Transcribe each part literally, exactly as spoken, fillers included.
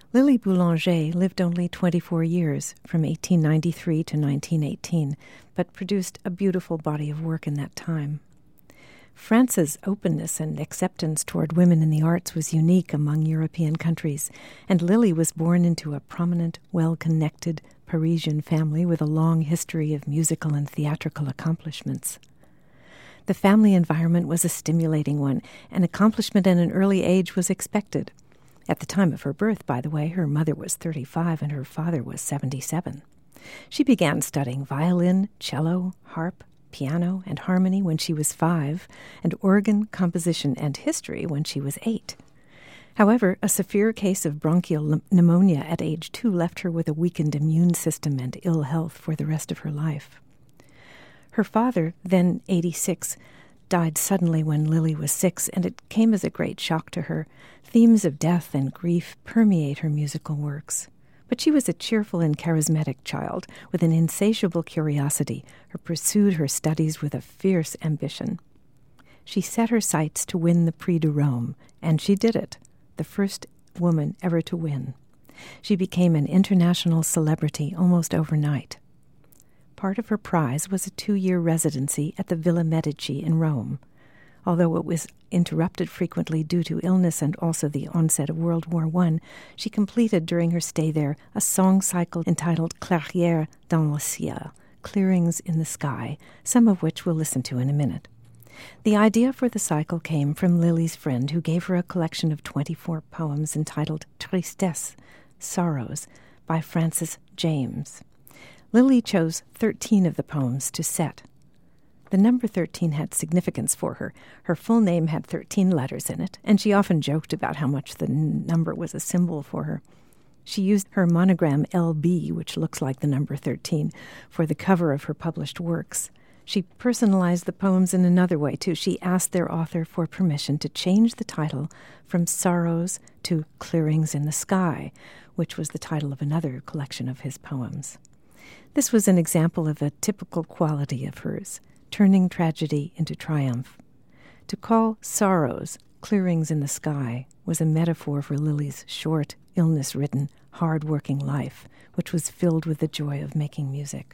Lily Boulanger lived only twenty-four years, from eighteen ninety-three to nineteen eighteen, but produced a beautiful body of work in that time. France's openness and acceptance toward women in the arts was unique among European countries, and Lily was born into a prominent, well-connected Parisian family with a long history of musical and theatrical accomplishments. The family environment was a stimulating one, and accomplishment at an early age was expected. At the time of her birth, by the way, her mother was thirty-five and her father was seventy-seven. She began studying violin, cello, harp, piano, and harmony when she was five, and organ, composition, and history when she was eight. However, a severe case of bronchial pneumonia at age two left her with a weakened immune system and ill health for the rest of her life. Her father, then eighty-six, died suddenly when Lily was six, and it came as a great shock to her. Themes of death and grief permeate her musical works. But she was a cheerful and charismatic child with an insatiable curiosity, who pursued her studies with a fierce ambition. She set her sights to win the Prix de Rome, and she did it, the first woman ever to win. She became an international celebrity almost overnight. Part of her prize was a two-year residency at the Villa Medici in Rome. Although it was interrupted frequently due to illness and also the onset of World War One, she completed during her stay there a song cycle entitled Clairières dans le ciel, Clearings in the Sky, some of which we'll listen to in a minute. The idea for the cycle came from Lily's friend, who gave her a collection of twenty-four poems entitled Tristesse, Sorrows, by Francis James. Lily chose thirteen of the poems to set. The number thirteen had significance for her. Her full name had thirteen letters in it, and she often joked about how much the n- number was a symbol for her. She used her monogram L B, which looks like the number thirteen, for the cover of her published works. She personalized the poems in another way, too. She asked their author for permission to change the title from Sorrows to Clearings in the Sky, which was the title of another collection of his poems. This was an example of a typical quality of hers, turning tragedy into triumph. To call Sorrows Clearings in the Sky was a metaphor for Lily's short, illness-ridden, hard-working life, which was filled with the joy of making music.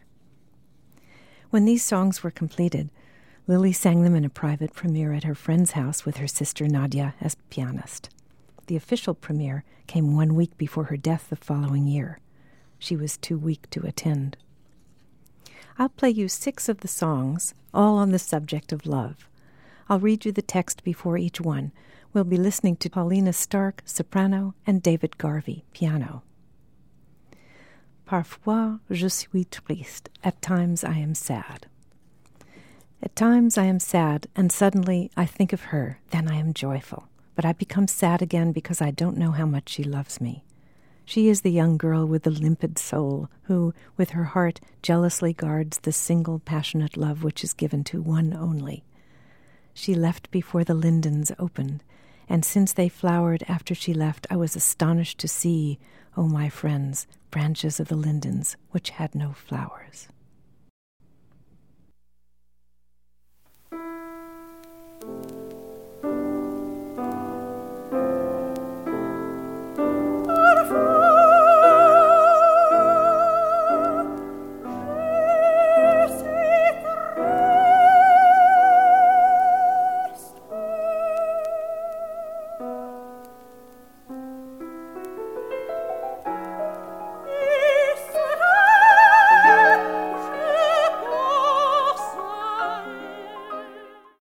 When these songs were completed, Lily sang them in a private premiere at her friend's house with her sister Nadia as pianist. The official premiere came one week before her death the following year. She was too weak to attend. I'll play you six of the songs, all on the subject of love. I'll read you the text before each one. We'll be listening to Paulina Stark, soprano, and David Garvey, piano. Parfois je suis triste. At times I am sad. At times I am sad, and suddenly I think of her. Then I am joyful. But I become sad again because I don't know how much she loves me. She is the young girl with the limpid soul who, with her heart, jealously guards the single passionate love which is given to one only. She left before the lindens opened, and since they flowered after she left, I was astonished to see, O my friends, branches of the lindens which had no flowers.